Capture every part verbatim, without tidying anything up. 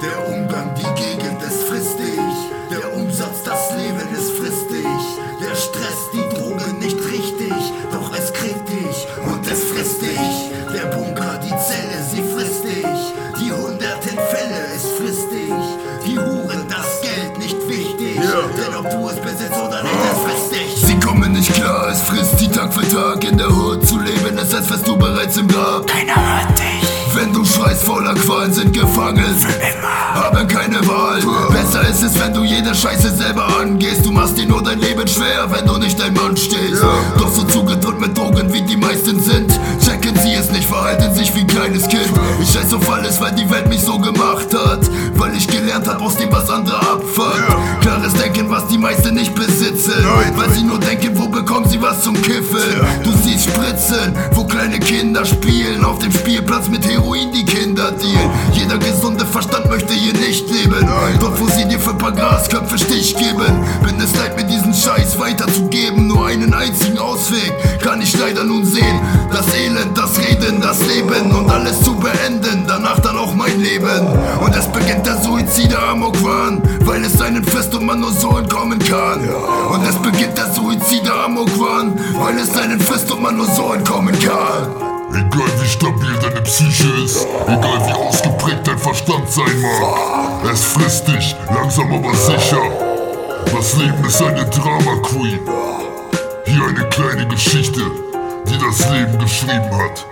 Der Umgang, die Gegend, es frisst dich. Der Umsatz, das Leben, es frisst dich. Der Stress, die Droge nicht richtig, doch es kriegt dich und es frisst dich. Der Bunker, die Zelle, sie frisst dich. Die hunderten Fälle, es frisst dich. Die Huren, das Geld, nicht wichtig, yeah. Denn ob du es besitzt oder nicht, es frisst dich. Sie kommen nicht klar, es frisst die Tag für Tag. In der Hood zu leben, ist als wärst du bereits im Grab. Keiner hört dich. Wenn du schreist, voller Qualen, sind gefangen, für immer, haben keine Wahl. Besser ist es, wenn du jede Scheiße selber angehst. Du machst dir nur dein Leben schwer, wenn du nicht dein Mann stehst. Doch so zugedrückt mit Drogen, wie die meisten sind, checken sie es nicht, verhalten sich wie ein kleines Kind. Ich scheiß auf alles, weil die Welt mich so gemacht hat, weil ich gelernt hab, aus dem was andere abfuckt. Klares Denken, was die meisten nicht besitzen, weil sie nur denken, wo bekommen sie was zum Kiffen. Du siehst Spritzen, wo kleine Kinder spielen, auf dem Spielplatz mit Heroin die Kinder dealen. Jeder gesunde Verstand möchte hier nicht leben, doch wo sie dir für paar Grasköpfe Stich geben. Bin es leid, mir diesen Scheiß weiterzugeben. Nur einen einzigen Ausweg kann ich leider nun sehen: das Elend, das Reden, das Leben und alles zu beenden, danach dann auch mein Leben. Und es beginnt der Suizid, der Amok-Wahn, weil es einen frisst und man nur so entkommen kann. Und es beginnt der Suizid, der Amok-Wahn, weil es einen frisst und man nur so entkommen kann. Egal wie stabil deine Psyche ist, egal wie ausgeprägt dein Verstand sein mag, es frisst dich, langsam aber sicher. Das Leben ist eine Drama Queen. Hier eine kleine Geschichte, die das Leben geschrieben hat.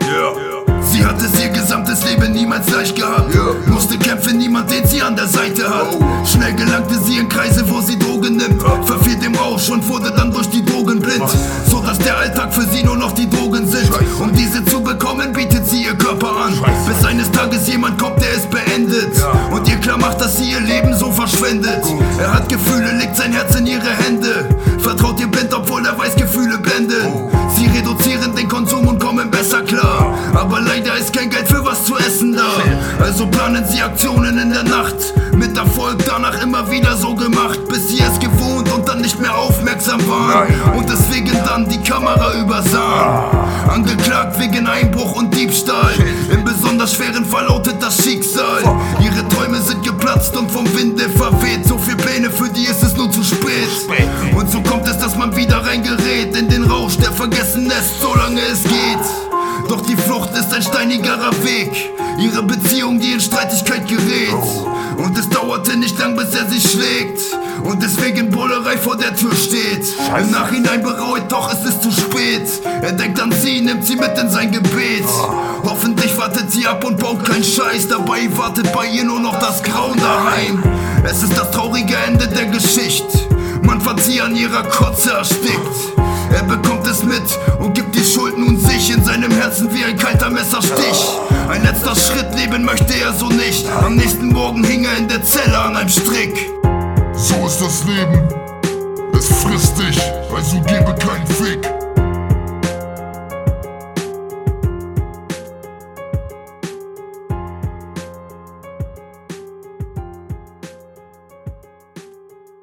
Sie hat es ihr gesamtes Leben niemals leicht gehabt, musste kämpfen, niemand, den sie an der Seite hat. Schnell gelangte sie in Kreise, wo sie Drogen nimmt, verfiel dem Rausch und wurde dann durch die Drogen blind, so dass der Alltag für sie nur noch die Drogen sind. Um diese zu bekommen, bietet sie ihr Körper an, bis eines Tages jemand kommt, der es beendet und ihr klar macht, dass sie ihr Leben so verschwendet. Er hat Gefühle, legt sein Herz in ihre Hände, vertraut ihr blind, obwohl er weiß, Gefühle blenden. Sie reduzieren den Konsum und kommen besser klar, aber leider ist kein Geld für was zu essen da. Also planen sie Aktionen in der Nacht, mit Erfolg danach immer wieder so gemacht, bis sie es gewohnt und dann nicht mehr aufmerksam waren und deswegen dann die Kamera übersahen. Angeklagt wegen Einbruch und Diebstahl, im besonders schweren Fall lautet das Schicksal. Ihre Träume sind geplatzt und vom Winde verweht, so viel Pläne, für die ist es nun zu spät. Und so kommt es, dass man wieder reingerät in den Rausch, der vergessen lässt, solange es geht. Doch die Flucht ist ein steinigerer Weg, ihre Beziehung, die in Streitigkeit gerät. Und es dauerte nicht lang, bis er sie schlägt und deswegen Bullerei vor der Tür steht. Im Nachhinein bereut, doch es ist zu spät. Er denkt an sie, nimmt sie mit in sein Gebet. Hoffentlich wartet sie ab und baut keinen Scheiß, dabei wartet bei ihr nur noch das Grauen daheim. Es ist das traurige Ende der Geschichte, man fand sie an ihrer Kotze erstickt. Er bekommt es mit und gibt die Schuld nun sich, in seinem Herzen wie ein kalter Messerstich. Ein letzter Schritt, leben möchte er so nicht, am nächsten Morgen hing er in der Zelle an einem Strick. So ist das Leben, es frisst dich, also gebe keinen Fick.